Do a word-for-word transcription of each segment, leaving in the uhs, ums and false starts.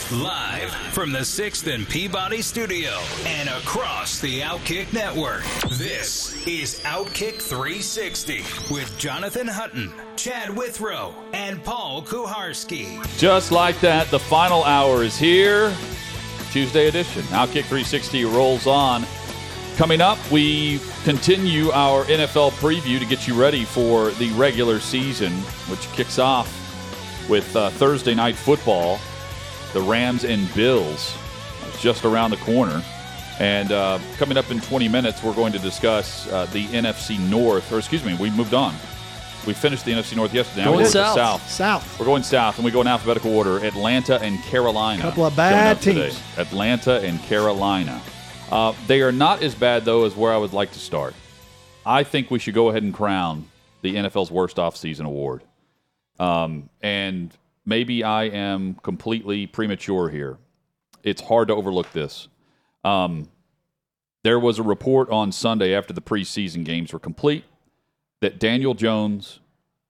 Live from the sixth and Peabody studio and across the Outkick network, this is Outkick three sixty with Jonathan Hutton, Chad Withrow, and Paul Kuharsky. Just like that, the final hour is here. Tuesday edition. Outkick three sixty rolls on. Coming up, we continue our N F L preview to get you ready for the regular season, which kicks off with uh, Thursday night football. The Rams and Bills. It's just around the corner. And uh, coming up in twenty minutes, we're going to discuss uh, the N F C North. Or excuse me, we moved on. We finished the N F C North yesterday. Now going we're south. south. South. We're going south, and we go in alphabetical order. Atlanta and Carolina. Couple of bad teams. Today. Atlanta and Carolina. Uh, they are not as bad, though, as where I would like to start. I think we should go ahead and crown the N F L's worst offseason award. Um, and maybe I am completely premature here. It's hard to overlook this. Um, there was a report on Sunday after the preseason games were complete that Daniel Jones,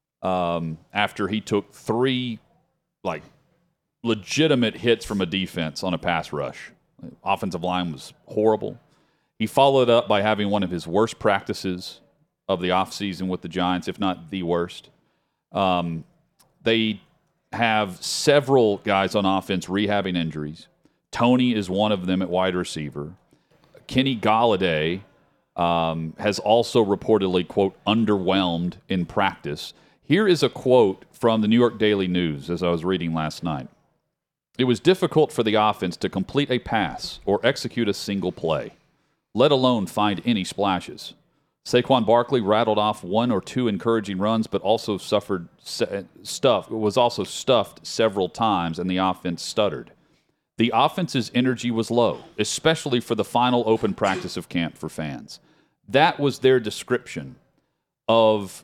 um, after he took three like legitimate hits from a defense on a pass rush, offensive line was horrible. He followed up by having one of his worst practices of the offseason with the Giants, if not the worst. Um, they have several guys on offense rehabbing injuries. Tony is one of them at wide receiver. Kenny Golladay um, has also reportedly, quote, underwhelmed in practice. Here is a quote from the New York Daily News as I was reading last night. It was difficult for the offense to complete a pass or execute a single play, let alone find any splashes. Saquon Barkley rattled off one or two encouraging runs, but also suffered se- stuff. Was also stuffed several times, and the offense stuttered. The offense's energy was low, especially for the final open practice of camp for fans. That was their description of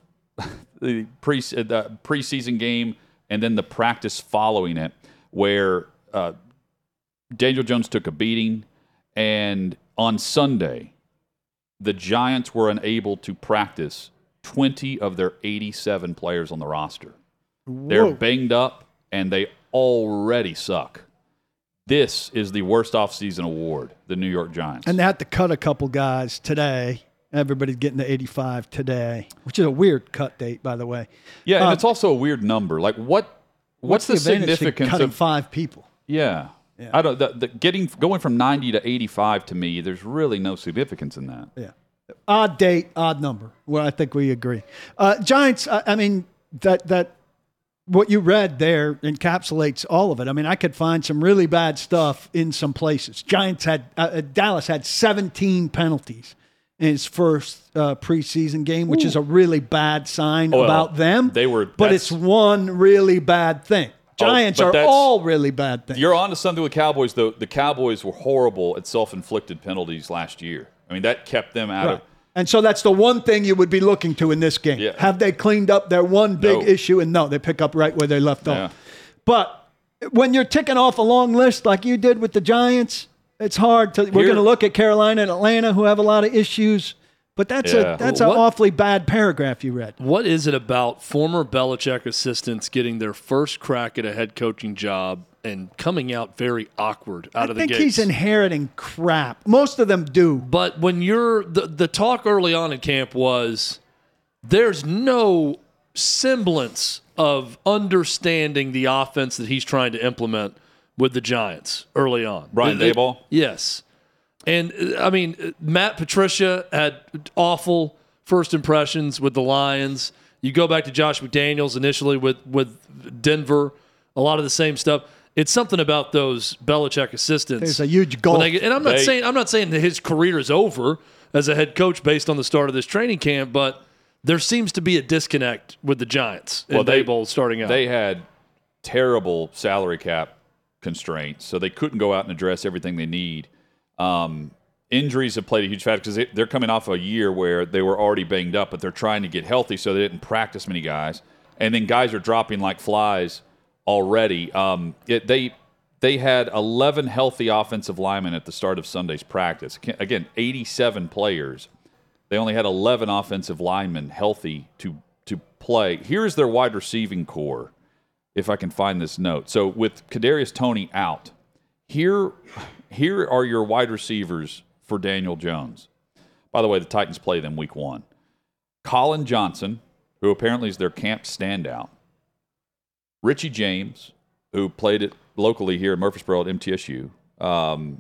the pre the preseason game, and then the practice following it, where uh, Daniel Jones took a beating, and on Sunday, the Giants were unable to practice twenty of their eighty-seven players on the roster. Whoa. They're banged up, and they already suck. This is the worst offseason award, the New York Giants. And they had to cut a couple guys today. Everybody's getting to eighty-five today, which is a weird cut date, by the way. Yeah, and um, it's also a weird number. Like, what? What's, what's the, the significance cutting of five people? Yeah. Yeah. I don't. The, the getting going from ninety to eighty-five to me, there's really no significance in that. Yeah, odd date, odd number. Well, I think we agree. Uh, Giants. I, I mean that that what you read there encapsulates all of it. I mean, I could find some really bad stuff in some places. Giants had uh, Dallas had seventeen penalties in his first uh, preseason game, which Ooh. is a really bad sign oh, about them. They were, but it's one really bad thing. Giants oh, are all really bad things. You're on to something with Cowboys, though. The Cowboys were horrible at self-inflicted penalties last year. I mean, that kept them out right. of – And so that's the one thing you would be looking to in this game. Yeah. Have they cleaned up their one big no. issue? And no, they pick up right where they left yeah. off. But when you're ticking off a long list like you did with the Giants, it's hard to – we're going to look at Carolina and Atlanta, who have a lot of issues. But that's yeah. a that's an awfully bad paragraph you read. What is it about former Belichick assistants getting their first crack at a head coaching job and coming out very awkward out I of the gates? I think he's inheriting crap. Most of them do. But when you're the, – the talk early on in camp was there's no semblance of understanding the offense that he's trying to implement with the Giants early on. Brian Daboll? Yes. And, I mean, Matt Patricia had awful first impressions with the Lions. You go back to Josh McDaniels initially with, with Denver, a lot of the same stuff. It's something about those Belichick assistants. There's a huge gulf. Get, and I'm not they, saying I'm not saying that his career is over as a head coach based on the start of this training camp, but there seems to be a disconnect with the Giants and well, they, Daboll starting out. They had terrible salary cap constraints, so they couldn't go out and address everything they need. Um, injuries have played a huge factor because they, they're coming off a year where they were already banged up, but they're trying to get healthy, so they didn't practice many guys. And then guys are dropping like flies already. Um, it, they they had eleven healthy offensive linemen at the start of Sunday's practice. Again, eighty-seven players. They only had eleven offensive linemen healthy to to play. Here's their wide receiving core, if I can find this note. So with Kadarius Toney out, Here, here are your wide receivers for Daniel Jones. By the way, the Titans play them week one. Colin Johnson, who apparently is their camp standout. Richie James, who played it locally here in Murfreesboro at M T S U. Um,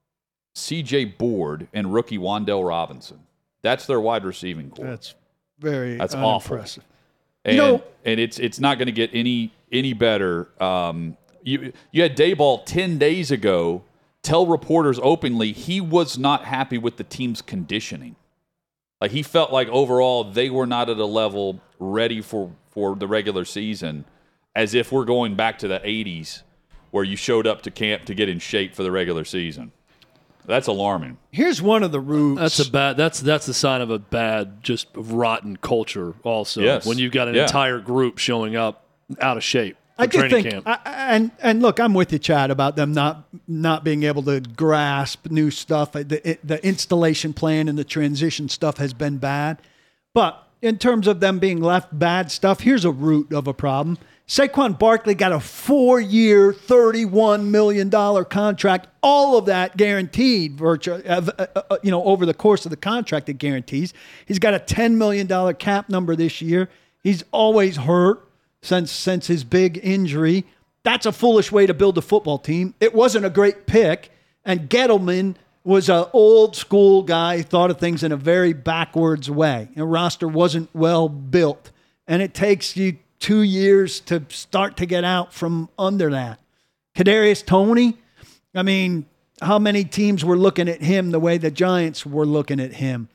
C J Board and rookie Wan'Dale Robinson. That's their wide receiving core. That's very That's unimpressive. awful. And, You know- and it's it's not going to get any any better. Um, you you had Dayball ten days ago tell reporters openly he was not happy with the team's conditioning. Like he felt like overall they were not at a level ready for, for the regular season, as if we're going back to the eighties where you showed up to camp to get in shape for the regular season. That's alarming. Here's one of the roots. That's a bad. That's that's the sign of a bad, just rotten culture. Also, Yes. when you've got an Yeah. entire group showing up out of shape for I do training think, camp. I, and and look, I'm with you, Chad, about them not not being able to grasp new stuff. The, the installation plan and the transition stuff has been bad, but in terms of them being left bad stuff, here's a root of a problem. Saquon Barkley got a four-year, thirty-one million dollars contract. All of that guaranteed, virtually, uh, uh, uh, you know, over the course of the contract, it guarantees. He's got a ten million dollars cap number this year. He's always hurt since since his big injury. That's a foolish way to build a football team. It wasn't a great pick, and Gettleman was an old school guy, thought of things in a very backwards way. The roster wasn't well built, and it takes you two years to start to get out from under that. Kadarius Toney, I mean, how many teams were looking at him the way the Giants were looking at him?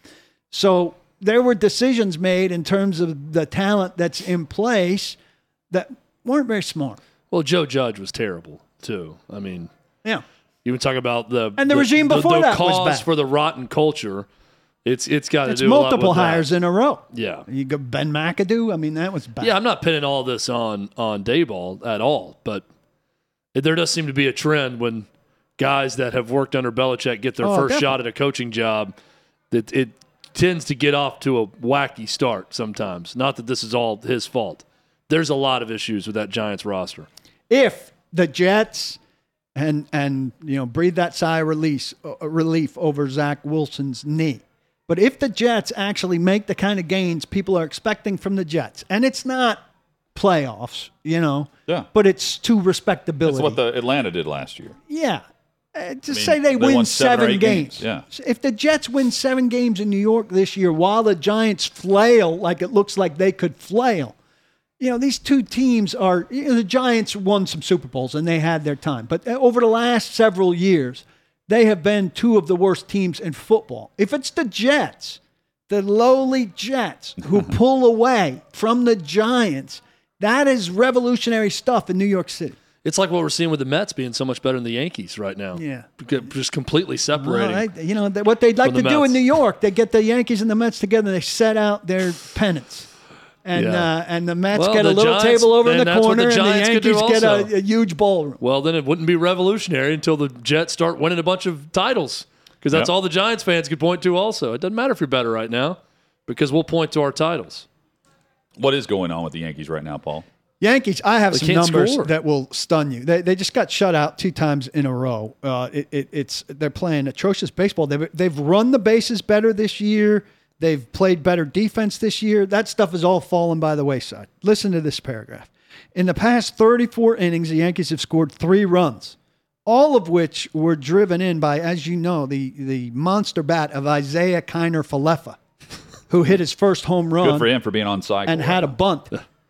So there were decisions made in terms of the talent that's in place that weren't very smart. Well, Joe Judge was terrible too. I mean, Yeah. you would talk about the And the regime before the that was cause bad. for the rotten culture. It's it's got to It's do a lot multiple with that. hires in a row. Yeah. You go Ben McAdoo. I mean, that was bad. Yeah, I'm not pinning all this on on Dayball at all, but it, there does seem to be a trend when guys that have worked under Belichick get their Oh, first definitely. shot at a coaching job, that it tends to get off to a wacky start sometimes. Not that this is all his fault. There's a lot of issues with that Giants roster. If the Jets and and you know breathe that sigh of release uh, relief over Zach Wilson's knee. But if the Jets actually make the kind of gains people are expecting from the Jets, and it's not playoffs, you know, Yeah. but it's to respectability. That's what the Atlanta did last year. yeah. Uh, to mean, say they, they win won seven or seven eight games. games, yeah. If the Jets win seven games in New York this year while the Giants flail like it looks like they could flail, you know, these two teams are, you know, the Giants won some Super Bowls and they had their time. But over the last several years, they have been two of the worst teams in football. If it's the Jets, the lowly Jets, who pull away from the Giants, that is revolutionary stuff in New York City. It's like what we're seeing with the Mets being so much better than the Yankees right now. Yeah. Just completely separating. Well, I- you know, th- what they'd like From to the do in Mets. New York, they get the Yankees and the Mets together and they set out their pennants. And Yeah. uh, and the Mets Well, get a the little Giants- table over in and the that's what the corner, and the Giants could do Yankees get also. a, a huge ballroom. Well, then it wouldn't be revolutionary until the Jets start winning a bunch of titles, because that's Yep. all the Giants fans could point to also. It doesn't matter if you're better right now, because we'll point to our titles. What is going on with the Yankees right now, Paul? Yankees, I have They some can't numbers score. that will stun you. They, they just got shut out two times in a row. Uh, it, it, it's they're playing atrocious baseball. They've they've run the bases better this year. They've played better defense this year. That stuff is all fallen by the wayside. Listen to this paragraph. In the past thirty-four innings, the Yankees have scored three runs, all of which were driven in by, as you know, the the monster bat of Isaiah Kiner Falefa, who hit his first home run Good for him for being on cycle. and had a bunt,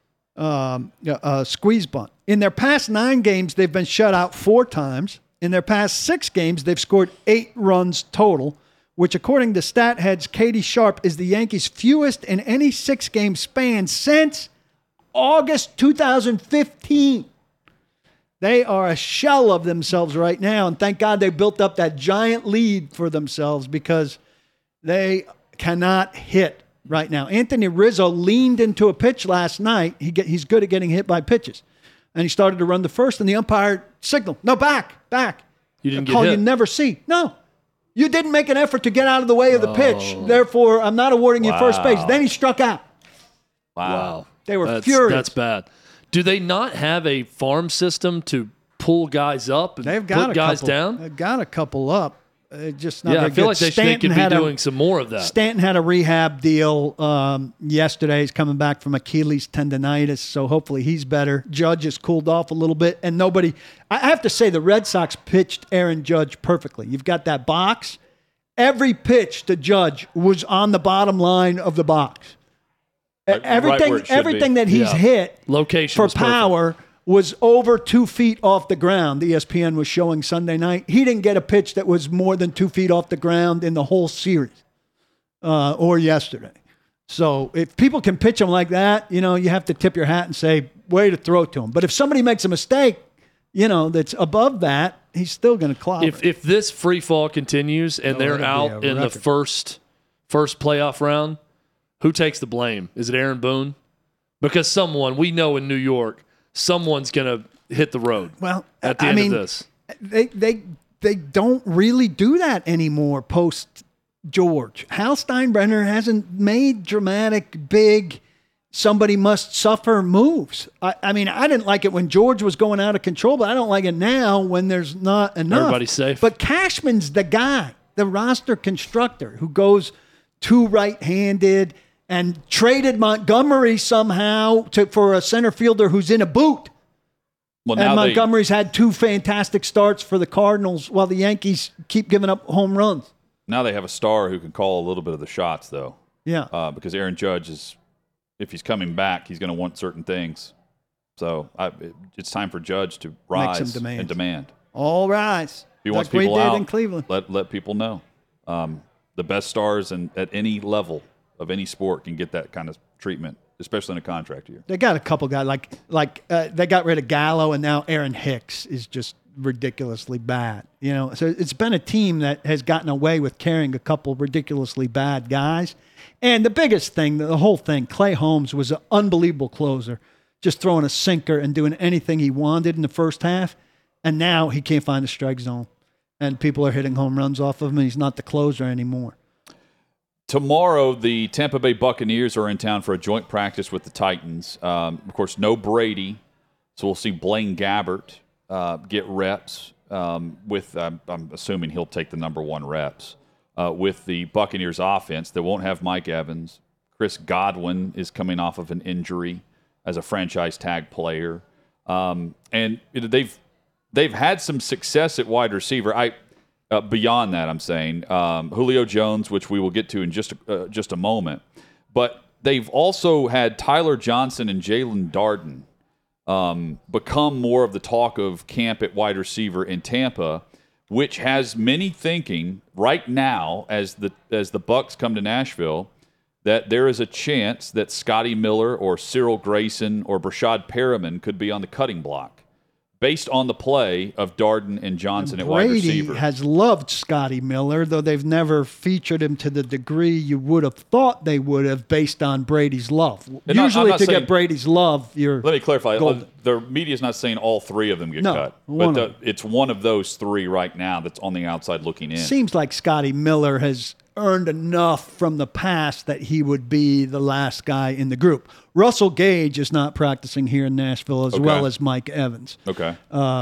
um, a a squeeze bunt. In their past nine games, they've been shut out four times. In their past six games, they've scored eight runs total, which, according to StatHead's Katie Sharp, is the Yankees' fewest in any six-game span since August two thousand fifteen. They are a shell of themselves right now, and thank God they built up that giant lead for themselves because they cannot hit right now. Anthony Rizzo leaned into a pitch last night. He get, he's good at getting hit by pitches. And he started to run the first, and the umpire signaled, no, back, back. You didn't A get call hit. you never see. No. You didn't make an effort to get out of the way of the pitch. Therefore, I'm not awarding you first base. Wow. Then he struck out. Wow. Wow. They were that's, furious. That's bad. Do they not have a farm system to pull guys up and They've got put a guys couple, down? They've got a couple up. Uh, just not Yeah, I very feel good. like they, should, they Stanton could be had doing a, some more of that. Stanton had a rehab deal um, yesterday. He's coming back from Achilles tendonitis, so hopefully he's better. Judge has cooled off a little bit, and nobody – I have to say the Red Sox pitched Aaron Judge perfectly. You've got that box. Every pitch to Judge was on the bottom line of the box. Right everything where it should everything be. that he's Yeah. hit Location for was perfect. power was over two feet off the ground. E S P N was showing Sunday night. He didn't get a pitch that was more than two feet off the ground in the whole series uh, or yesterday. So if people can pitch him like that, you know, you have to tip your hat and say, way to throw to him. But if somebody makes a mistake, you know, that's above that, he's still going to clobber. If if this free fall continues and Oh, they're that'll be out a in the record. first first playoff round, who takes the blame? Is it Aaron Boone? Because someone we know in New York, someone's going to hit the road. Well, at the I end mean, of this, they they they don't really do that anymore post George. Hal Steinbrenner hasn't made dramatic, big, somebody must suffer moves. I, I mean, I didn't like it when George was going out of control, but I don't like it now when there's not enough. Everybody's safe. But Cashman's the guy, the roster constructor who goes two right-handed and traded Montgomery somehow to, for a center fielder who's in a boot. Well, And now they, Montgomery's had two fantastic starts for the Cardinals while the Yankees keep giving up home runs. now they have a star who can call a little bit of the shots, though, Yeah. uh, because Aaron Judge is, if he's coming back, he's going to want certain things. So I, it, it's time for Judge to rise some demands. and demand. All rise. If he wants like we people did out, in Cleveland. let let people know. Um, the best stars and at any level of any sport can get that kind of treatment, especially in a contract year. They got a couple guys like like uh, they got rid of Gallo, and now Aaron Hicks is just ridiculously bad. You know, so it's been a team that has gotten away with carrying a couple ridiculously bad guys. And the biggest thing, the whole thing, Clay Holmes was an unbelievable closer, just throwing a sinker and doing anything he wanted in the first half. And now he can't find the strike zone, and people are hitting home runs off of him, and he's not the closer anymore. Tomorrow, the Tampa Bay Buccaneers are in town for a joint practice with the Titans. Um, of course, no Brady, so we'll see Blaine Gabbert uh, get reps um, with, um, I'm assuming he'll take the number one reps, uh, with the Buccaneers offense that won't have Mike Evans. Chris Godwin is coming off of an injury as a franchise tag player. Um, and they've they've had some success at wide receiver. I Uh, beyond that, I'm saying um, Julio Jones, which we will get to in just uh, just a moment, but they've also had Tyler Johnson and Jalen Darden um, become more of the talk of camp at wide receiver in Tampa, which has many thinking right now as the as the Bucs come to Nashville that there is a chance that Scotty Miller or Cyril Grayson or Brashad Perriman could be on the cutting block, based on the play of Darden and Johnson at wide Brady receiver. has loved Scotty Miller, though they've never featured him to the degree you would have thought they would have based on Brady's love. And I'm Usually not to saying- get Brady's love, you're Let me clarify. golden. Uh, The media's not saying all three of them get No, cut, one but of the, it's one of those three right now that's on the outside looking in. Seems like Scotty Miller has earned enough from the past that he would be the last guy in the group. Russell Gage is not practicing here in Nashville as Okay. well as Mike Evans. Okay.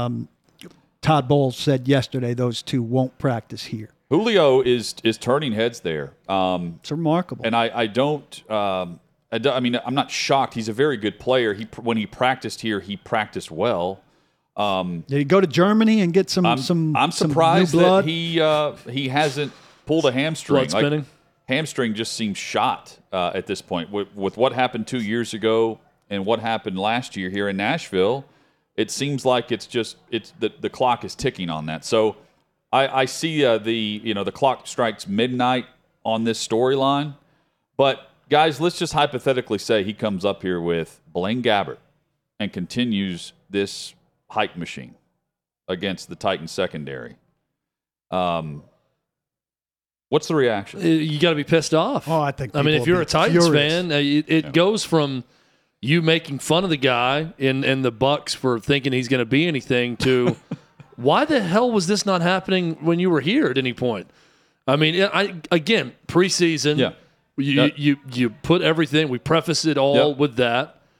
Todd Bowles said yesterday those two won't practice here. Julio is is turning heads there. Um, It's remarkable. and I, I don't um, I, don't- I mean I'm not shocked. He's a very good player. He when he practiced here, he practiced well. Did he go to Germany and get some I'm, some I'm some surprised new blood? that he uh, he hasn't pulled a hamstring. Blood spinning? Hamstring just seems shot uh, at this point. With, with what happened two years ago and what happened last year here in Nashville, it seems like it's just it's the, the clock is ticking on that. So I, I see uh, the you know the clock strikes midnight on this storyline. But guys, let's just hypothetically say he comes up here with Blaine Gabbert and continues this hype machine against the Titans secondary. Um, what's the reaction? Uh, you got to be pissed off. Oh, I think I mean, people if you're will a be Titans furious. fan, uh, it, it goes from you making fun of the guy and and the Bucks for thinking he's going to be anything to why the hell was this not happening when you were here at any point? I mean, I again preseason. Yeah. You, Yeah. you you put everything. We preface it all Yeah. with that.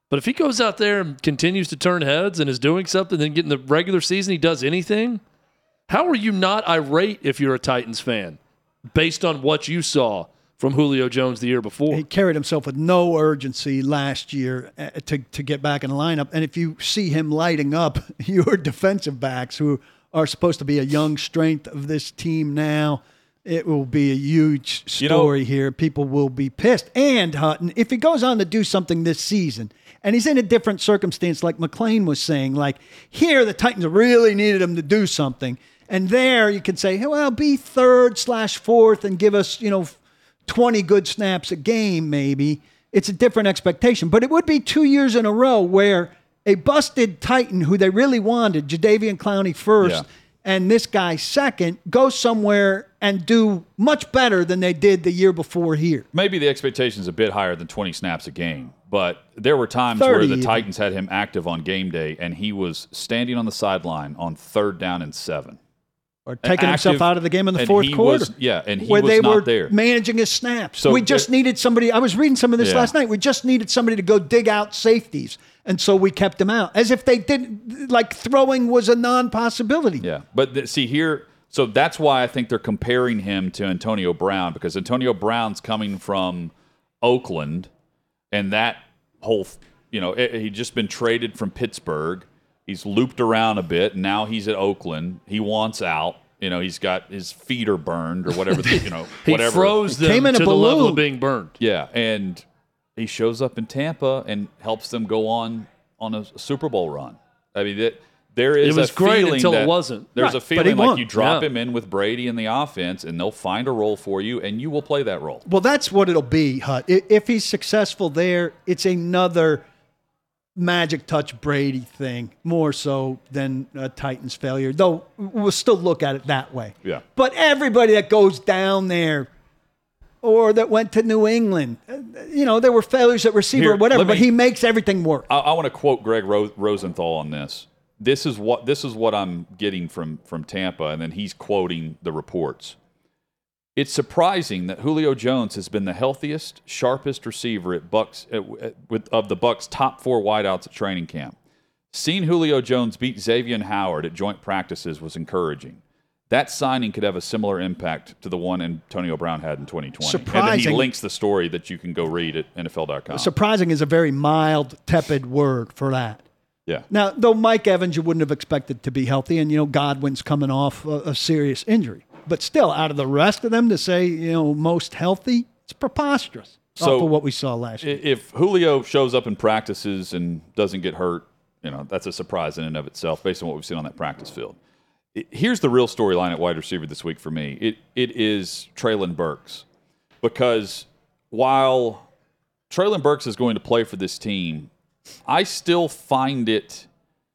But if he goes out there and continues to turn heads and is doing something, then getting the regular season he does anything, how are you not irate if you're a Titans fan based on what you saw from Julio Jones the year before? He carried himself with no urgency last year uh, to, to get back in the lineup. And if you see him lighting up your defensive backs who are supposed to be a young strength of this team now, it will be a huge story you know, here. People will be pissed. And, Hutton, if he goes on to do something this season, and he's in a different circumstance like McClain was saying, like here the Titans really needed him to do something, and there you could say, hey, well, be third slash fourth and give us, you know, twenty good snaps a game maybe. It's a different expectation. But it would be two years in a row where a busted Titan who they really wanted, Jadeveon Clowney first, yeah. and this guy second, go somewhere and do much better than they did the year before here. Maybe the expectation is a bit higher than twenty snaps a game, but there were times where the even. Titans had him active on game day, and he was standing on the sideline on third down and seven. Or taking active, himself out of the game in the fourth quarter. Was, yeah, and he where was they not were there. managing his snaps. So we just it, needed somebody. I was reading some of this yeah. last night. We just needed somebody to go dig out safeties. And so we kept him out. As if they didn't, like throwing was a non-possibility. Yeah, but th- see here, so that's why I think they're comparing him to Antonio Brown, because Antonio Brown's coming from Oakland, and that whole, you know, it, he'd just been traded from Pittsburgh. He's looped around a bit. And now he's at Oakland. He wants out. You know, he's got his feet are burned or whatever. The, you know, he whatever. froze them Came in to a the level balloon. of being burned. Yeah, and he shows up in Tampa and helps them go on on a Super Bowl run. I mean, that there is it was a great feeling until that it wasn't. There's Right, a but he feeling like won. you drop Yeah. him in with Brady in the offense, and they'll find a role for you, and you will play that role. Well, that's what it'll be, Hut. I- If he's successful there, it's another magic touch Brady thing, more so than a Titans failure, though we'll still look at it that way. Yeah. But everybody that goes down there or that went to New England, uh, you know, there were failures at receiver Here, or whatever, let me- but he makes everything work. I, I want to quote Greg Ro- Rosenthal on this. This is what this is what I'm getting from from Tampa, and then he's quoting the reports. It's surprising that Julio Jones has been the healthiest, sharpest receiver at Bucks uh, with of the Bucks' top four wideouts at training camp. Seeing Julio Jones beat Xavier Howard at joint practices was encouraging. That signing could have a similar impact to the one Antonio Brown had in twenty twenty. And then Surprising. he links the story that you can go read at N F L dot com. Surprising is a very mild, tepid word for that. Yeah. Now, though Mike Evans you wouldn't have expected to be healthy, and, you know, Godwin's coming off a, a serious injury. But still, out of the rest of them to say, you know, most healthy, it's preposterous So off of what we saw last year. If Julio shows up in practices and doesn't get hurt, you know, that's a surprise in and of itself based on what we've seen on that practice field. It, here's the real storyline at wide receiver this week for me. It It is Treylon Burks. Because while Treylon Burks is going to play for this team, I still find it,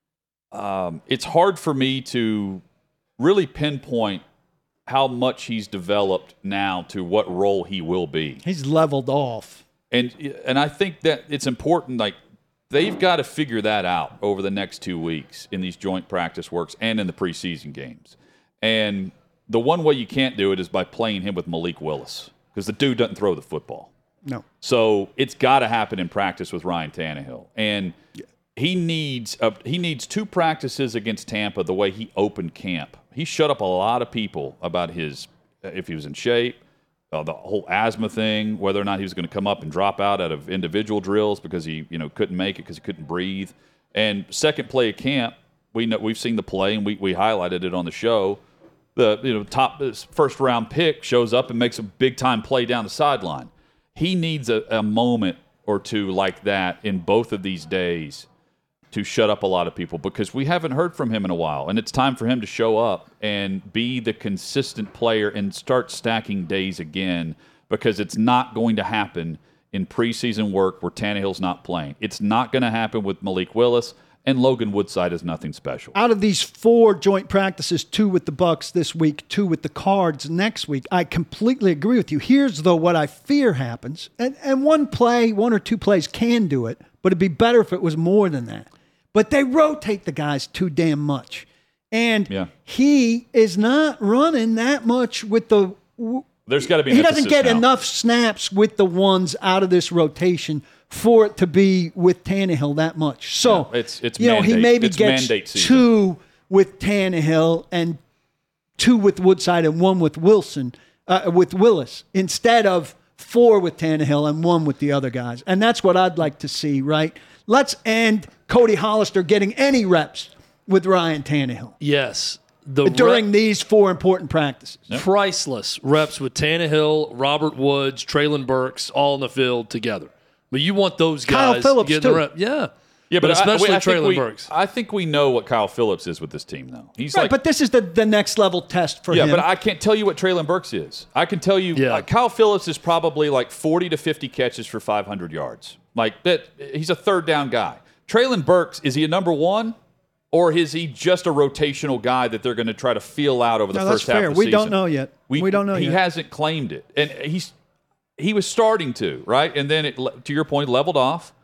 um, it's hard for me to really pinpoint how much he's developed now to what role he will be. He's leveled off. And and I think that it's important, like, they've got to figure that out over the next two weeks in these joint practice works and in the preseason games. And the one way you can't do it is by playing him with Malik Willis, because the dude doesn't throw the football. No. So it's got to happen in practice with Ryan Tannehill. And he needs a, he needs two practices against Tampa the way he opened camp. He shut up a lot of people about his, if he was in shape, uh, the whole asthma thing, whether or not he was going to come up and drop out out of individual drills because he, you know, couldn't make it because he couldn't breathe. And second play of camp, we know, we've seen the play and we, we highlighted it on the show. The you know top first round pick shows up and makes a big time play down the sideline. He needs a, a moment or two like that in both of these days to shut up a lot of people, because we haven't heard from him in a while, and it's time for him to show up and be the consistent player and start stacking days again, because it's not going to happen in preseason work where Tannehill's not playing. It's not going to happen with Malik Willis, and Logan Woodside is nothing special. Out of these four joint practices, two with the Bucks this week, two with the Cards next week, I completely agree with you. Here's, though, what I fear happens. And, and one play, one or two plays can do it, but it'd be better if it was more than that. But they rotate the guys too damn much. And Yeah. he is not running that much with the There's got to be an he doesn't emphasis get now. enough snaps with the ones out of this rotation for it to be with Tannehill that much. So Yeah, it's- it's you know he mandate. maybe It's gets mandate season. two with Tannehill and two with Woodside and one with Wilson uh, with Willis instead of four with Tannehill and one with the other guys. And that's what I'd like to see. Right? Let's end Cody Hollister getting any reps with Ryan Tannehill Yes. The during rep- these four important practices. priceless reps with Tannehill, Robert Woods, Traylon Burks, all in the field together. But you want those Kyle guys Phillips, getting the too. rep. Yeah. Yeah, but, especially I, I think Traylon we, Burks. I think we know what Kyle Phillips is with this team, though. He's Right, like, but this is the, the next level test for yeah, him. but I can't tell you what Traylon Burks is. I can tell you, Yeah. uh, Kyle Phillips is probably like forty to fifty catches for five hundred yards. Like that, he's a third down guy. Traylon Burks, is he a number one? Or is he just a rotational guy that they're going to try to feel out over the No, that's first half fair. of the We season? don't know yet. We don't know He yet. hasn't claimed it, and he's he was starting to, right, and then it, to your point, leveled off.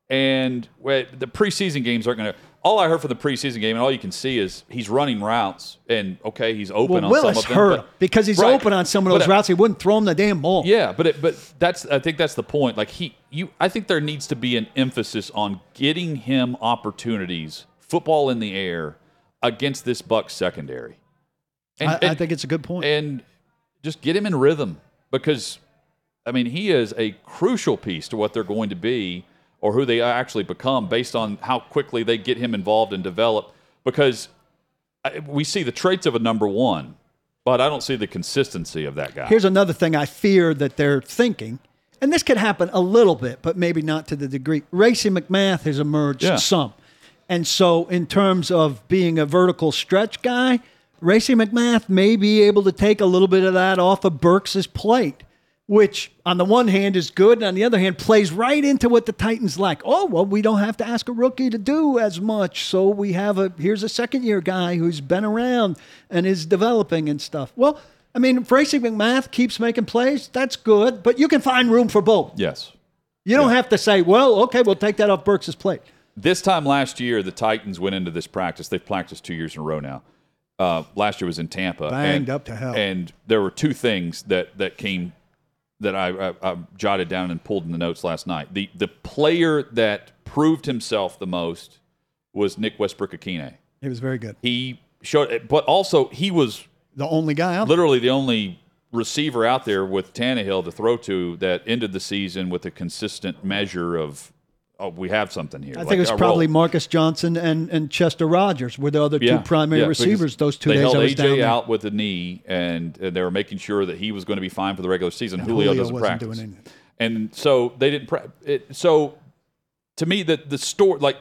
And well, the preseason games aren't going to. All I heard from the preseason game, and all you can see is he's running routes, and okay, he's open well, on Willis some of them. hurt but- him because he's Right. open on some of those But, uh, routes. He wouldn't throw him the damn ball. Yeah, but it, but that's I think that's the point. Like he, you, I think there needs to be an emphasis on getting him opportunities, football in the air, against this Bucs secondary. And, I, I and- think it's a good point. and just get him in rhythm because, I mean, he is a crucial piece to what they're going to be or who they actually become based on how quickly they get him involved and develop. Because I- we see the traits of a number one, but I don't see the consistency of that guy. Here's another thing I fear that they're thinking, and this could happen a little bit, but maybe not to the degree. Racey McMath has emerged Yeah. some. And so in terms of being a vertical stretch guy, Racey McMath may be able to take a little bit of that off of Burks' plate, which on the one hand is good, and on the other hand plays right into what the Titans like. Oh, well, we don't have to ask a rookie to do as much, so we have a here's a second-year guy who's been around and is developing and stuff. Well, I mean, if Racey McMath keeps making plays, that's good, but you can find room for both. Yes. You don't have to say, well, okay, we'll take that off Burks' plate. This time last year, the Titans went into this practice. They've practiced two years in a row now. Uh, last year was in Tampa. Banged and, up to hell. And there were two things that, that came that I, I, I jotted down and pulled in the notes last night. The the player that proved himself the most was Nick Westbrook-Akine. He was very good. He showed, but also he was The only guy out there. literally the only receiver out there with Tannehill to throw to that ended the season with a consistent measure of, oh, we have something here. I Like, think it was our probably role. Marcus Johnson and, and Chester Rogers were the other two Yeah, primary yeah, because receivers those two they days held I was A J down there. out with a knee, and, and they were making sure that he was going to be fine for the regular season. Julio, Julio doesn't wasn't practice, doing anything. and so they didn't. Pra- it, so to me, the the story, like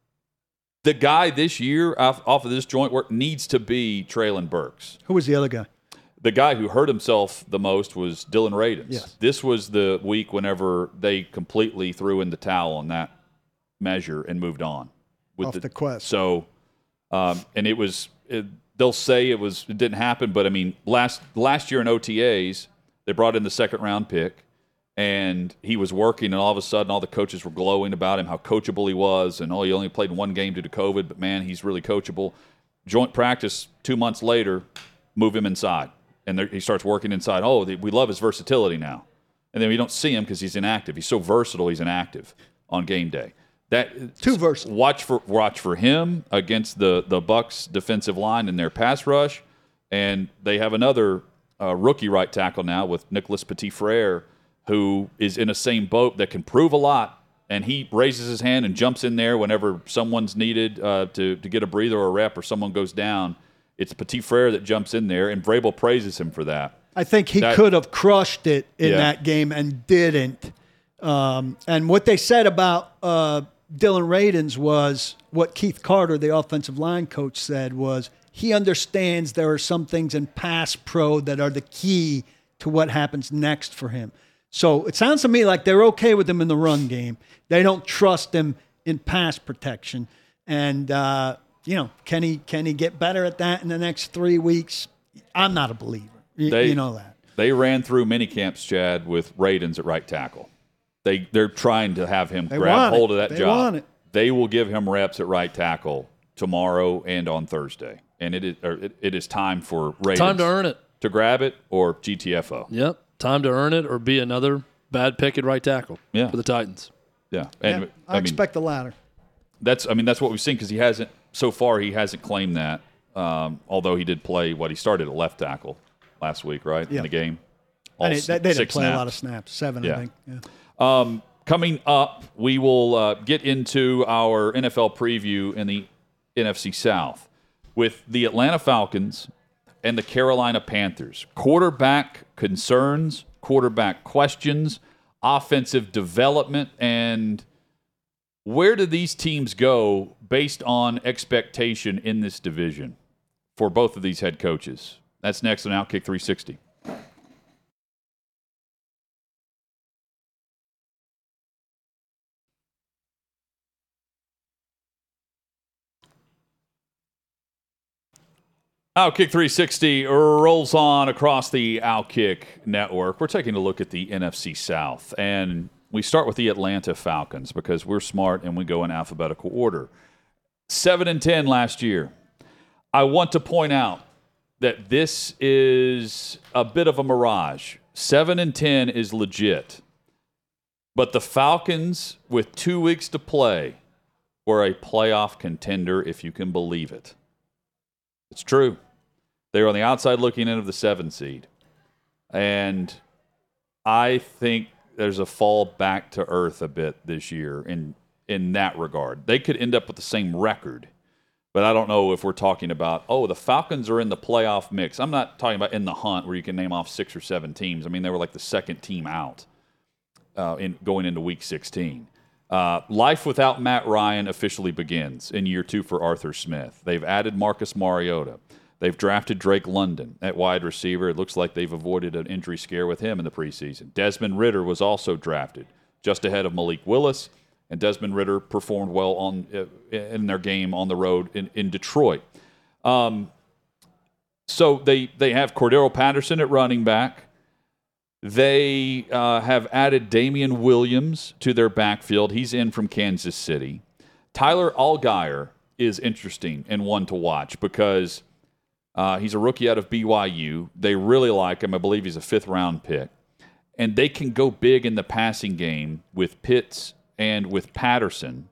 the guy this year off, off of this joint work needs to be Traylon Burks. Who was the other guy? The guy who hurt himself the most was Dylan Radins. Yes. This was the week whenever they completely threw in the towel on that measure and moved on with Off the quest. So, um, and it was it, they'll say it was it didn't happen, but I mean last last year in O T As they brought in the second round pick, and he was working, and all of a sudden all the coaches were glowing about him, how coachable he was, and oh, he only played one game due to COVID, but man, he's really coachable. Joint practice two months later, move him inside. And there, he starts working inside. Oh, we love his versatility now. And then we don't see him because he's inactive. He's so versatile. He's inactive on game day. That Too versatile. Watch for watch for him against the the Bucs defensive line in their pass rush, and they have another uh, rookie right tackle now with Nicholas Petit-Frere, who is in the same boat that can prove a lot. And he raises his hand and jumps in there whenever someone's needed uh, to to get a breather or a rep or someone goes down. It's Petit-Frere that jumps in there, and Vrabel praises him for that. I think he That- could have crushed it in Yeah. that game and didn't. Um, and what they said about uh, Dylan Radins was what Keith Carter, the offensive line coach, said was he understands there are some things in pass pro that are the key to what happens next for him. So it sounds to me like they're okay with him in the run game. They don't trust him in pass protection. And, uh, you know, can he, can he get better at that in the next three weeks? I'm not a believer. Y- They- you know that. They ran through mini camps, Chad, with Radins at right tackle. They they're trying to have him They grab want it. hold of that They job. want it. They will give him reps at right tackle tomorrow and on Thursday, and it is or it, it is time for Radins. Time to earn it. to grab it or G T F O. Yep. Time to earn it or be another bad pick at right tackle Yeah. for the Titans. Yeah. And Yeah, I, I mean, expect the latter. that's I mean that's what we've seen because he hasn't so far he hasn't claimed that. Um, although he did play what he started at left tackle last week, right? Yeah. In the game. All And it, they, they didn't six play snaps. a lot of snaps. Seven, Yeah. I think. Yeah. Um, coming up, we will uh, get into our N F L preview in the N F C South with the Atlanta Falcons and the Carolina Panthers. Quarterback concerns, quarterback questions, offensive development, and where do these teams go based on expectation in this division for both of these head coaches? That's next on Outkick three sixty. Outkick three sixty rolls on across the Outkick network. We're taking a look at the N F C South, and we start with the Atlanta Falcons because we're smart and we go in alphabetical order. seven and ten last year. I want to point out that this is a bit of a mirage. seven and ten is legit. But the Falcons, with two weeks to play, were a playoff contender, if you can believe it. It's true. They were on the outside looking in of the seven seed. And I think there's a fall back to earth a bit this year in, in that regard. They could end up with the same record, but I don't know if we're talking about, oh, the Falcons are in the playoff mix. I'm not talking about in the hunt where you can name off six or seven teams. I mean, they were like the second team out uh, in going into week sixteen. Uh, life without Matt Ryan officially begins in year two for Arthur Smith. They've added Marcus Mariota. They've drafted Drake London at wide receiver. It looks like they've avoided an injury scare with him in the preseason. Desmond Ridder was also drafted just ahead of Malik Willis, and Desmond Ridder performed well on in their game on the road in, in Detroit. Um, so they, they have Cordero Patterson at running back. They uh, have added Damian Williams to their backfield. He's in from Kansas City. Tyler Allgeier is interesting and one to watch because uh, he's a rookie out of B Y U. They really like him. I believe he's a fifth-round pick. And they can go big in the passing game with Pitts and with Patterson.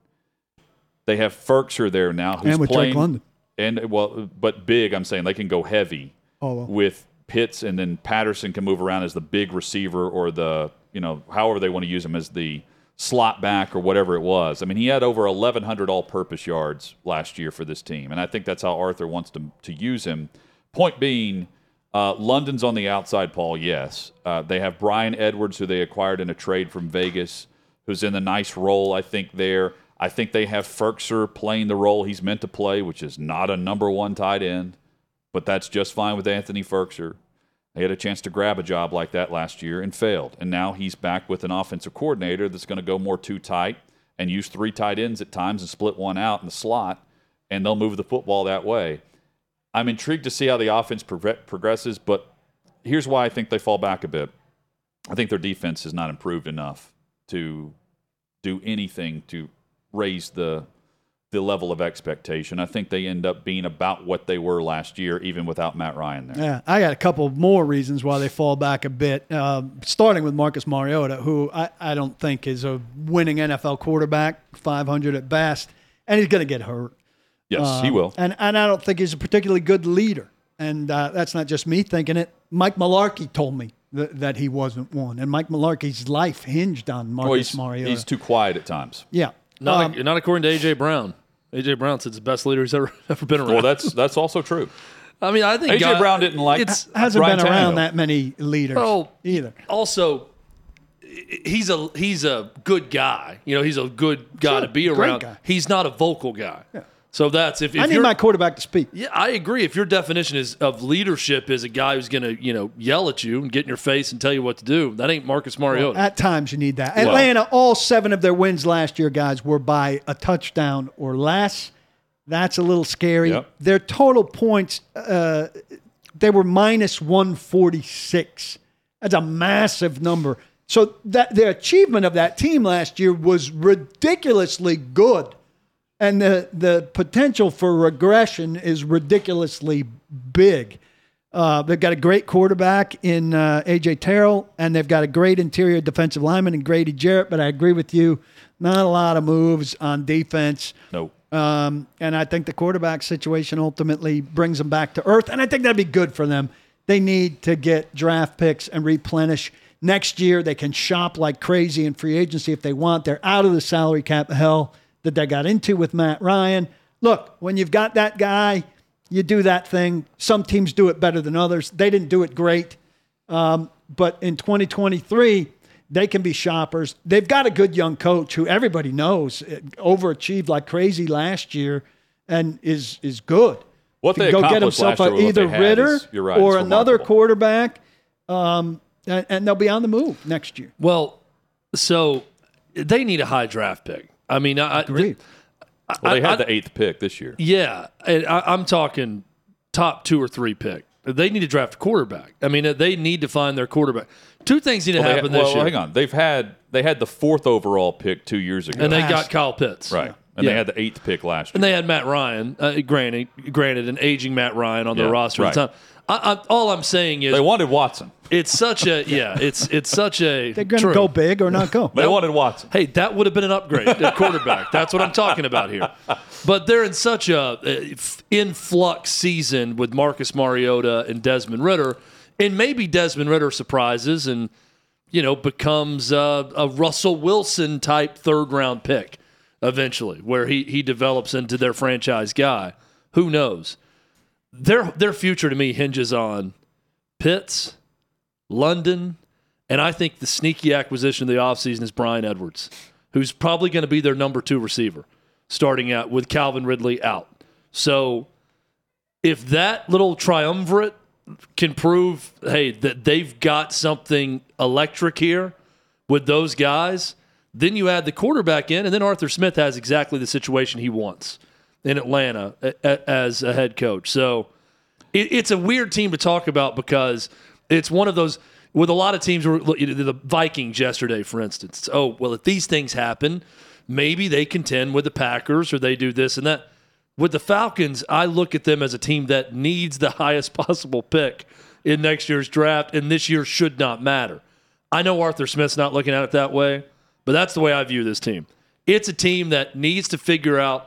They have Ferkser there now, who's And with playing, Drake London. And well, but big. I'm saying they can go heavy Oh, well. with Pitts, and then Patterson can move around as the big receiver or the, you know, however they want to use him as the slot back or whatever it was. I mean, he had over eleven hundred all-purpose yards last year for this team, and I think that's how Arthur wants to to use him. Point being, uh, London's on the outside, Paul, yes. Uh, they have Brian Edwards, who they acquired in a trade from Vegas, who's in a nice role, I think, there. I think they have Ferkser playing the role he's meant to play, which is not a number one tight end. But that's just fine with Anthony Ferkser. He had a chance to grab a job like that last year and failed. And now he's back with an offensive coordinator that's going to go more too tight and use three tight ends at times and split one out in the slot, and they'll move the football that way. I'm intrigued to see how the offense pro- progresses, but here's why I think they fall back a bit. I think their defense has not improved enough to do anything to raise the the level of expectation. I think they end up being about what they were last year, even without Matt Ryan there. Yeah, I got a couple more reasons why they fall back a bit, uh, starting with Marcus Mariota, who I, I don't think is a winning N F L quarterback, five hundred at best, and he's going to get hurt. Yes, Uh, he will. And, and I don't think he's a particularly good leader. And uh, that's not just me thinking it. Mike Mularkey told me th- that he wasn't one. And Mike Mularkey's life hinged on Marcus Well, he's, Mariota. he's too quiet at times. Yeah. Not, Um, not according to A J. Brown. A J. Brown said it's the best leader he's ever ever been around. Well, that's that's also true. I mean, I think A J guy- Brown didn't like it's hasn't Ryan been around Tannehill. that many leaders Well, either. also he's a he's a good guy. You know, he's a good guy Sure, to be great around. guy. He's not a vocal guy. So that's if, if I need you're, my quarterback to speak. yeah, I agree. If your definition is of leadership is a guy who's going to, you know, yell at you and get in your face and tell you what to do, that ain't Marcus Mariota. At times you need that. Well- Atlanta, all seven of their wins last year, guys, were by a touchdown or less. That's a little scary. Yep. Their total points, uh, they were minus one forty-six. That's a massive number. So that the achievement of that team last year was ridiculously good. And the, the potential for regression is ridiculously big. Uh, they've got a great quarterback in uh, A J Terrell, and they've got a great interior defensive lineman in Grady Jarrett. But I agree with you, not a lot of moves on defense. Nope. Um, and I think the quarterback situation ultimately brings them back to earth, and I think that'd be good for them. They need to get draft picks and replenish. Next year, they can shop like crazy in free agency if they want. They're out of the salary cap hell that they got into with Matt Ryan. Look, when you've got that guy, you do that thing. Some teams do it better than others. They didn't do it great. Um, but in twenty twenty-three, they can be shoppers. They've got a good young coach who everybody knows overachieved like crazy last year and is is good. What they go get accomplished himself last a, year, what either they had Ritter is- you're right, or it's another remarkable. quarterback, um, and, and they'll be on the move next year. Well, so they need a high draft pick. I mean, I, Agreed. Well, they I- had I- the eighth pick this year. Yeah, and I, I'm talking top two or three pick. They need to draft a quarterback. I mean, they need to find their quarterback. Two things need to Well, they happen had- this well, year. hang on. They've had they had the fourth overall pick two years ago, And they Passed. got Kyle Pitts. right, and Yeah. they had the eighth pick last year. And they had Matt Ryan, uh, granted, granted, an aging Matt Ryan on their Yeah, roster at the right. time. I, I, all I'm saying is They wanted Watson. it's such a yeah, it's it's such a They're going to true. go big or not go. They wanted Watson. Hey, that would have been an upgrade at quarterback. That's what I'm talking about here. But they're in such a uh, f- influx season with Marcus Mariota and Desmond Ritter, and maybe Desmond Ritter surprises and you know becomes a, a Russell Wilson type third round pick eventually, where he he develops into their franchise guy. Who knows? Their their future to me hinges on Pitts, London, and I think the sneaky acquisition of the offseason is Brian Edwards, who's probably going to be their number two receiver, starting out with Calvin Ridley out. So if that little triumvirate can prove, hey, that they've got something electric here with those guys, then you add the quarterback in, and then Arthur Smith has exactly the situation he wants in Atlanta a- a- as a head coach. So it, it's a weird team to talk about because it's one of those with a lot of teams. Were the Vikings yesterday, for instance. Oh well, if these things happen, maybe they contend with the Packers or they do this and that. With the Falcons, I look at them as a team that needs the highest possible pick in next year's draft, and this year should not matter. I know Arthur Smith's not looking at it that way, but that's the way I view this team. It's a team that needs to figure out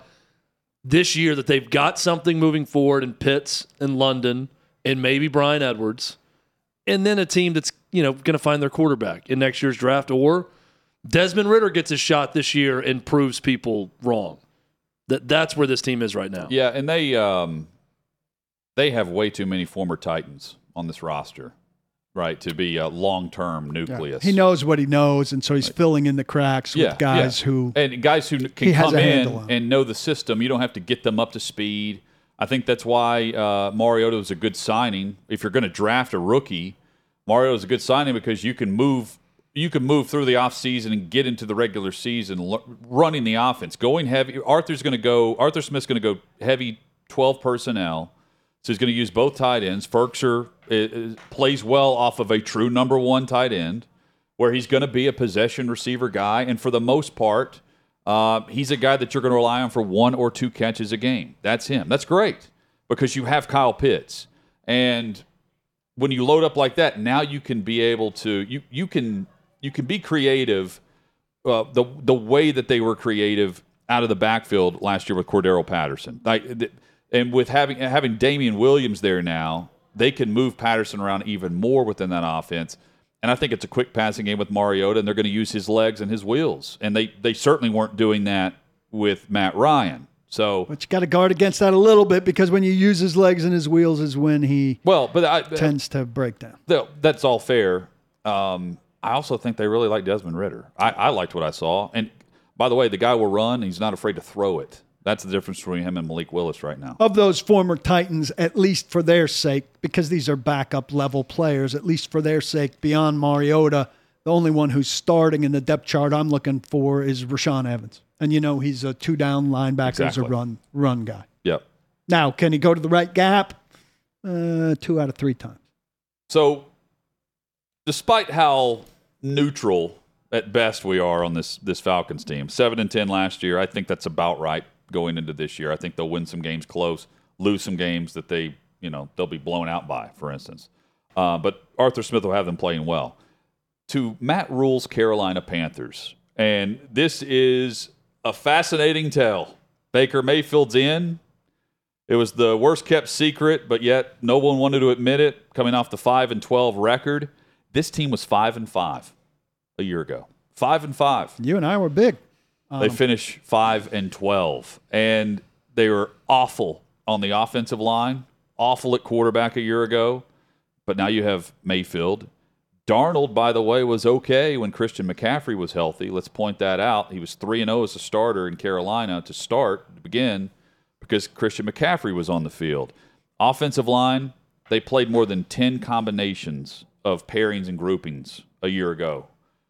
this year that they've got something moving forward in Pitts and London and maybe Brian Edwards, and then a team that's you know going to find their quarterback in next year's draft, or Desmond Ritter gets a shot this year and proves people wrong. That that's where this team is right now. Yeah, and they um, they have way too many former Titans on this roster, right? To be a long-term nucleus. He knows what he knows, and so he's filling in the cracks Yeah, with guys yeah. who and guys who he can has come a in handle on. and know the system. You don't have to get them up to speed. I think that's why uh, Mariota was a good signing. If you're going to draft a rookie, Mariota is a good signing because you can move you can move through the offseason and get into the regular season l- running the offense, going heavy. Arthur's going to go. Arthur Smith's going to go heavy twelve personnel. So he's going to use both tight ends. Ferkser uh, plays well off of a true number one tight end, where he's going to be a possession receiver guy, and for the most part, uh, he's a guy that you're going to rely on for one or two catches a game. That's him. That's great because you have Kyle Pitts, and when you load up like that, now you can be able to you you can you can be creative. Uh, the the way that they were creative out of the backfield last year with Cordero Patterson, like, th- and with having having Damian Williams there now, they can move Patterson around even more within that offense. And I think it's a quick passing game with Mariota, and they're going to use his legs and his wheels. And they they certainly weren't doing that with Matt Ryan. So, But you got to guard against that a little bit because when you use his legs and his wheels is when he well, but I, tends to break down. th- that's all fair. Um, I also think they really like Desmond Ritter. I, I liked what I saw. And by the way, the guy will run. He's not afraid to throw it. That's the difference between him and Malik Willis right now. Of those former Titans, at least for their sake, because these are backup level players, at least for their sake, beyond Mariota, the only one who's starting in the depth chart I'm looking for is Rashaan Evans. And you know he's a two down linebacker, Exactly. a run run guy. Yep. Now, can he go to the right gap? Uh, two out of three times. So, despite how neutral at best we are on this this Falcons team, seven and ten last year, I think that's about right going into this year. I think they'll win some games close, lose some games that they you know they'll be blown out by, for instance. Uh, but Arthur Smith will have them playing well. To Matt Rule's Carolina Panthers, and this is a fascinating tale. Baker Mayfield's in. It was the worst kept secret, but yet no one wanted to admit it. Coming off the five and twelve record, this team was five and five a year ago. Five and five. You and I were big. Um, They finished five and twelve, and they were awful on the offensive line, awful at quarterback a year ago. But now you have Mayfield. Darnold, by the way, was okay when Christian McCaffrey was healthy. Let's point that out. He was three and oh as a starter in Carolina to start, to begin, because Christian McCaffrey was on the field. Offensive line, they played more than ten combinations of pairings and groupings a year ago.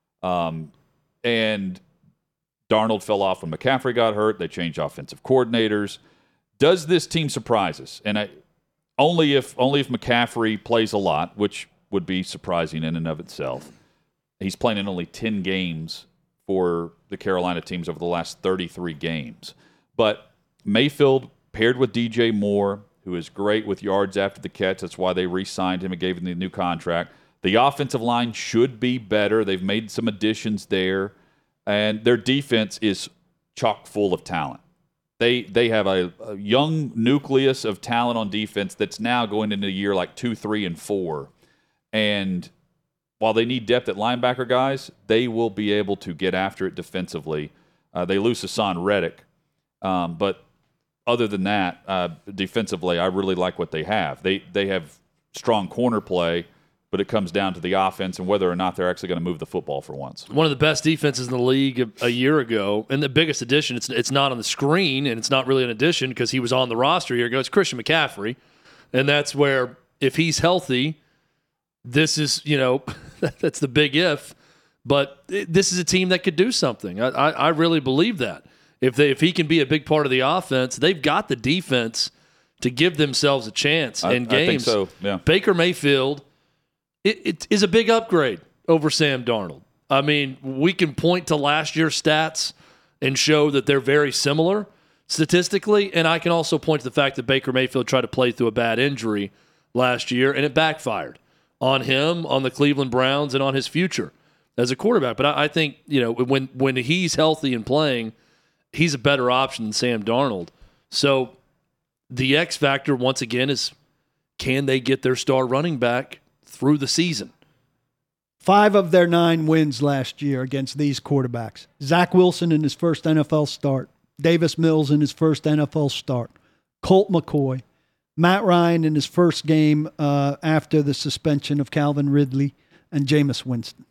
Um, and Darnold fell off when McCaffrey got hurt. They changed offensive coordinators. Does this team surprise us? And I, only if only if McCaffrey plays a lot, which would be surprising in and of itself. He's playing in only ten games for the Carolina teams over the last thirty-three games. But Mayfield paired with D J Moore, who is great with yards after the catch. That's why they re-signed him and gave him the new contract. The offensive line should be better. They've made some additions there. And their defense is chock full of talent. They they have a, a young nucleus of talent on defense that's now going into a year like two, three, and four. And while they need depth at linebacker guys, they will be able to get after it defensively. Uh, they lose Hassan Reddick. Um, but other than that, uh, defensively, I really like what they have. They they have strong corner play, but it comes down to the offense and whether or not they're actually going to move the football for once. One of the best defenses in the league a, a year ago, and the biggest addition, it's it's not on the screen, and it's not really an addition because he was on the roster a year ago, it's Christian McCaffrey. And that's where, if he's healthy, this is, you know, that's the big if, but it, this is a team that could do something. I, I, I really believe that. If they if he can be a big part of the offense, they've got the defense to give themselves a chance I, in games. I think so, yeah. Baker Mayfield it, it is a big upgrade over Sam Darnold. I mean, we can point to last year's stats and show that they're very similar statistically, and I can also point to the fact that Baker Mayfield tried to play through a bad injury last year, and it backfired on him, on the Cleveland Browns, and on his future as a quarterback. But I, I think, you know, when when he's healthy and playing, he's a better option than Sam Darnold. So the X factor, once again, is can they get their star running back through the season? Five of their nine wins last year against these quarterbacks. Zach Wilson in his first N F L start. Davis Mills in his first N F L start. Colt McCoy. Matt Ryan in his first game uh, after the suspension of Calvin Ridley and Jameis Winston.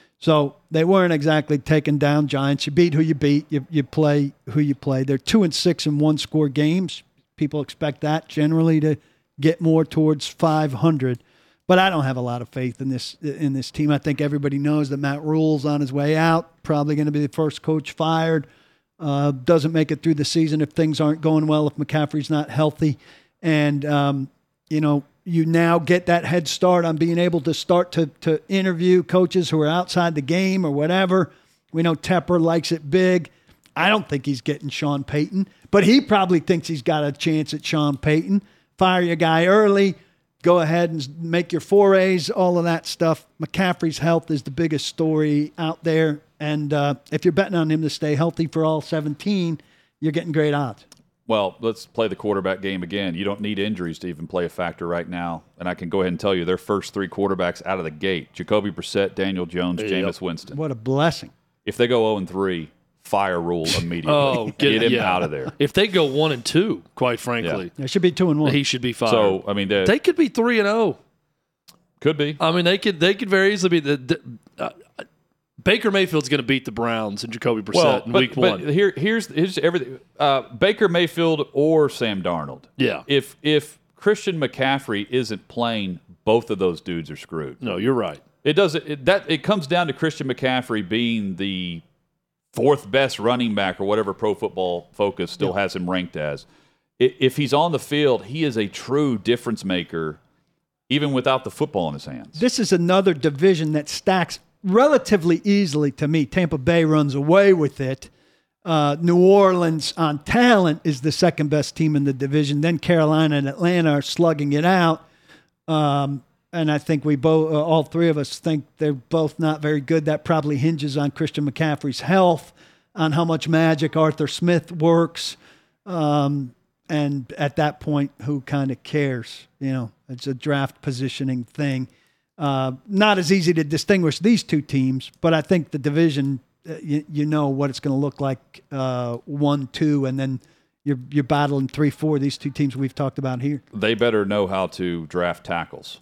So they weren't exactly taking down Giants. You beat who you beat. You, you play who you play. They're two and six in one-score games. People expect that generally to get more towards five hundred. But I don't have a lot of faith in this in this team. I think everybody knows that Matt Rule's on his way out. Probably going to be the first coach fired. Uh, doesn't make it through the season if things aren't going well, if McCaffrey's not healthy. And, um, you know, you now get that head start on being able to start to to interview coaches who are outside the game or whatever. We know Tepper likes it big. I don't think he's getting Sean Payton, but he probably thinks he's got a chance at Sean Payton. Fire your guy early. Go ahead and make your forays, all of that stuff. McCaffrey's health is the biggest story out there. And uh, if you're betting on him to stay healthy for all seventeen, you're getting great odds. Well, let's play the quarterback game again. You don't need injuries to even play a factor right now. And I can go ahead and tell you their first three quarterbacks out of the gate, Jacoby Brissett, Daniel Jones, Yep. Jameis Winston. What a blessing. If they go oh and three, fire Rule immediately. Oh, get, get him yeah. out of there. If they go one and two, quite frankly, It should be two and one. he should be fired. So, I mean, they, they could be three and zero. could be. I mean, they could they could very easily be the. the uh, Baker Mayfield's going to beat the Browns and Jacoby Brissett Well, in but, week but one. here, here's here's everything. Uh, Baker Mayfield or Sam Darnold. Yeah. If if Christian McCaffrey isn't playing, both of those dudes are screwed. No, you're right. It does it, that it comes down to Christian McCaffrey being the fourth best running back or whatever Pro Football Focus still has him ranked as. I- If he's on the field, he is a true difference maker, even without the football in his hands. This is another division that stacks relatively easily to me. Tampa Bay runs away with it. Uh, New Orleans on talent is the second best team in the division. Then Carolina and Atlanta are slugging it out. Um, and I think we both, uh, all three of us think they're both not very good. That probably hinges on Christian McCaffrey's health, on how much magic Arthur Smith works. Um, and at that point, who kind of cares? You know, it's a draft positioning thing. Uh, not as easy to distinguish these two teams, but I think the division, uh, you, you know what it's going to look like uh, one, two, and then you're you're battling three, four. These two teams we've talked about here. They better know how to draft tackles.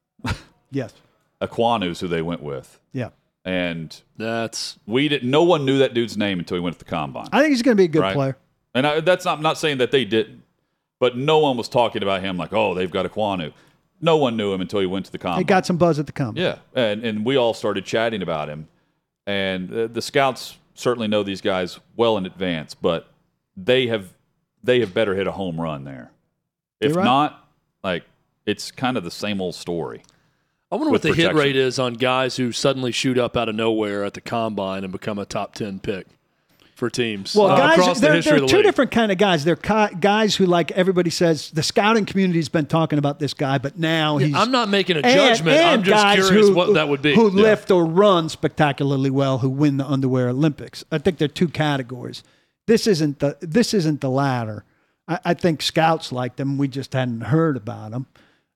Yes. Aquanu's who they went with. Yeah. And that's we didn't. No one knew that dude's name until he went to the combine. I think he's going to be a good right? player. And I, that's not. I'm not saying that they didn't, but no one was talking about him like, oh, they've got Aquanu. No one knew him until he went to the combine. He got some buzz at the combine. Yeah, and and we all started chatting about him, and uh, the scouts certainly know these guys well in advance, but they have they have better hit a home run there. If You're right. not, like it's kind of the same old story. I wonder what with the protection. hit rate is on guys who suddenly shoot up out of nowhere at the combine and become a top ten pick for teams. Well, uh, guys, across the they're, history they're of the two league. different kind of guys. They're ki- guys who, like everybody says, the scouting community's been talking about this guy, but now he's. I'm not making a and- judgment. and I'm just guys curious who, what that would be. Who Yeah. lift or run spectacularly well, who win the underwear Olympics. I think they're two categories. This isn't the this isn't the latter. I, I think scouts liked him. We just hadn't heard about him.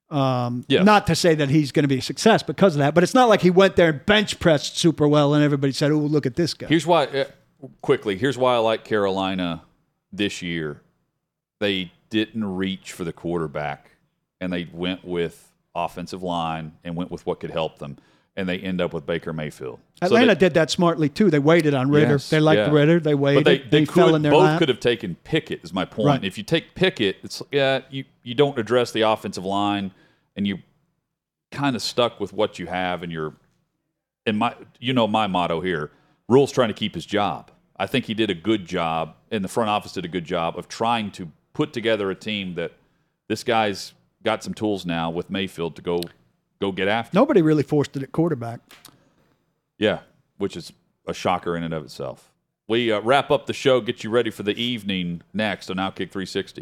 Um, Yes. Not to say that he's going to be a success because of that, but it's not like he went there and bench pressed super well and everybody said, "Oh, look at this guy." Here's why. Uh, quickly, here's why I like Carolina this year. They didn't reach for the quarterback, and they went with offensive line and went with what could help them, and they end up with Baker Mayfield. So Atlanta they- did that smartly too. They waited on Ritter. Yes, they liked yeah. Ritter. They waited. But they, they they, fell could, in their both lap. could have taken Pickett, is my point. Right. If you take Pickett, it's yeah, you, you don't address the offensive line, and you kind of stuck with what you have, and you're and my you know my motto here. Rule's trying to keep his job. I think he did a good job, and the front office did a good job of trying to put together a team that this guy's got some tools now with Mayfield to go go get after. Nobody really forced it at quarterback. Yeah, which is a shocker in and of itself. We uh, wrap up the show, get you ready for the evening next on Outkick three sixty.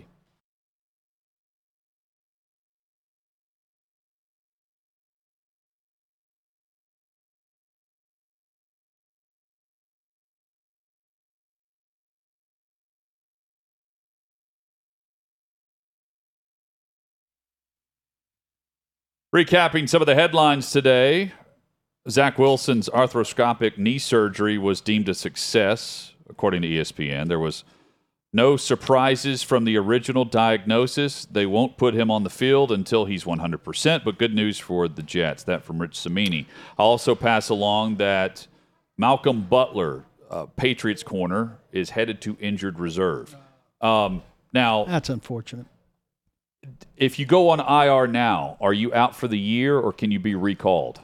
Recapping some of the headlines today. Zach Wilson's arthroscopic knee surgery was deemed a success, according to E S P N. There was no surprises from the original diagnosis. They won't put him on the field until he's one hundred percent, but good news for the Jets. That from Rich Cimini. I'll also pass along that Malcolm Butler, uh, Patriots corner, is headed to injured reserve. Um, now, That's unfortunate. if you go on I R now, are you out for the year or can you be recalled?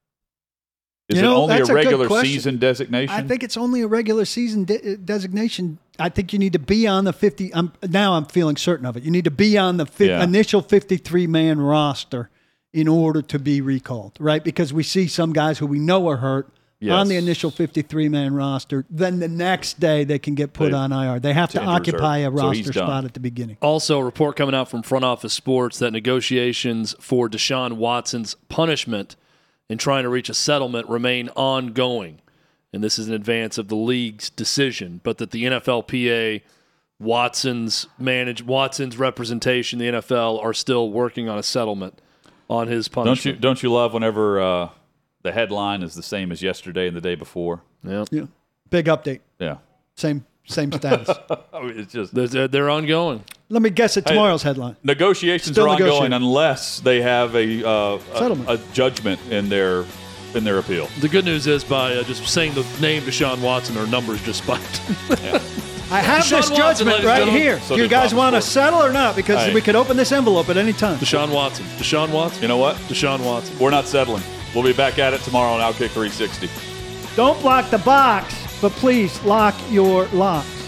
Is You it know, only that's a a good regular question. season designation? I think it's only a regular season de- designation. I think you need to be on the fifty. I'm, now I'm feeling certain of it. You need to be on the fi- Yeah. initial fifty-three man roster in order to be recalled, right? Because we see some guys who we know are hurt Yes. on the initial fifty-three man roster. Then the next day they can get put They- on I R. They have to to, injured occupy reserve. a So he's roster done. spot at the beginning. Also, a report coming out from Front Office Sports that negotiations for Deshaun Watson's punishment in trying to reach a settlement remain ongoing. And this is in advance of the league's decision, but that the N F L P A, Watson's manage Watson's representation, the N F L are still working on a settlement on his don't punishment. you don't you love whenever uh, the headline is the same as yesterday and the day before? Yeah. Yeah, big update. Yeah. Same same status. I mean, it's just They're, they're ongoing. Let me guess at tomorrow's headline. negotiations Still are ongoing negotiating. unless they have a, uh, Settlement. a a judgment in their in their appeal. The good news is by uh, just saying the name Deshaun Watson, our numbers just spiked. I have Deshaun this Watson, judgment ladies and right gentlemen. here. So Do you does guys Bob want to Sport. settle or not? Because Hey. we could open this envelope at any time. Deshaun Watson. Deshaun Watson. You know what? Deshaun Watson. We're not settling. We'll be back at it tomorrow on Outkick three sixty. Don't block the box, but please lock your locks.